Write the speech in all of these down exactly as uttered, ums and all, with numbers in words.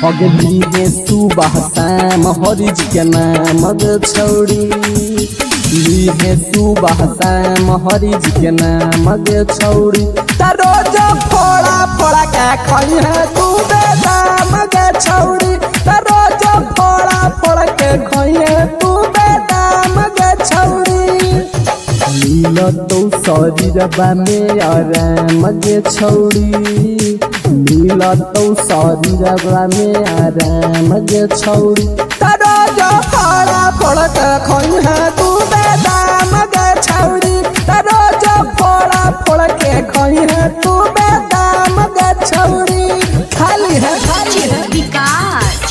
अगली है सुबह शाम हरिज के नाम गे छौड़ी ली है सुबह शाम हरिज के नाम गे छौड़ी रोज फोड़ा फोड़ा के खई है तू बेदाम गे छौड़ी रोज फोड़ा फोड़ा के खई है तू बेदाम गे छौड़ी मिल तो शरीरबा में आराम गे छौड़ी मिल तो शरीरबा में आराम गे छौड़ी रोज फोड़ा फोड़ा के खई है तू बेदाम गे छौड़ी रोज फोड़ा फोड़ा के खई है तू बेदाम गे छौड़ी खाली है खाली है विकास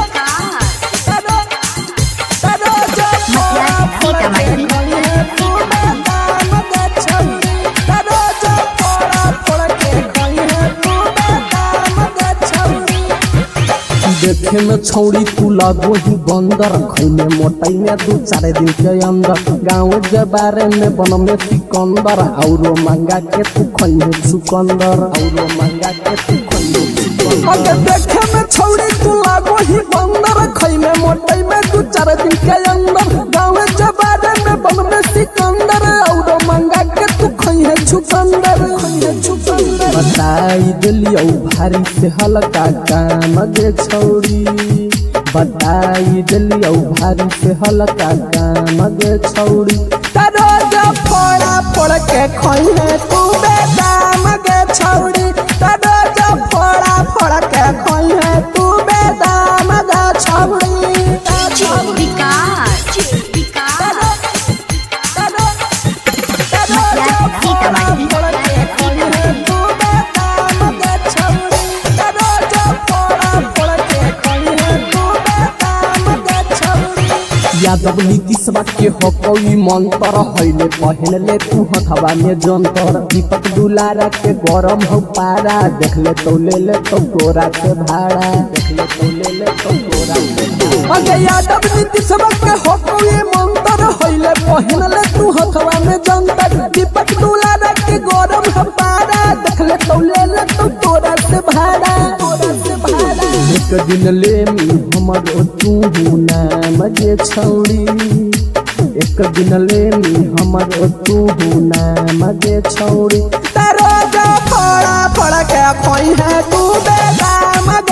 देखे में छौड़ी तू लगो ही बंदर खैले मोटाई में दू चार दिन के अंदर गाँव के बारे में बन में सिकंदर औरो मंगा के तू खैले चुकंदर औरो मंगा के तू खैले चुकंदर देखे में छौड़ी तू लगो ही बंदर खैले मोटाई में दू चार दिन के अंदर गाँव के बारे में बन में सिकंदर औरो मंगा के तू खैले चुकंदर खैले चुकंदर बताई दिलियो भारी से हल्का काम गे छौड़ी बताई दिलियो भारी से हल्का काम गे छौड़ी रोज फोड़ा फोड़ के खई है तू बेदाम गे छौड़ी रोज फोड़ा फोड़ के खई है तू बेदाम गे छौड़ी यादव नीतीश के हो कोई मंत्र हईले पहले तू हथवा में जंतर दीपक दुलारा के गरम हो पारा देख ले तो ले ले तो तोरा से भाड़ा देख ले तो ले ले तो तोरा से भाड़ा यादव नीतीश के हो कोई मंत्र हईले पहले तू हथवा में जंतर दीपक दुलारा के गरम हो पारा देख ले तो ले ले तो तोरा से भाड़ा तोरा से भाड़ा एक दिन ले हमर तू नाम गे छौड़ी एक दिन ले हमर तू नाम गे छौड़ी रोज फोड़ा फोड़ा के खई है तू बेदाम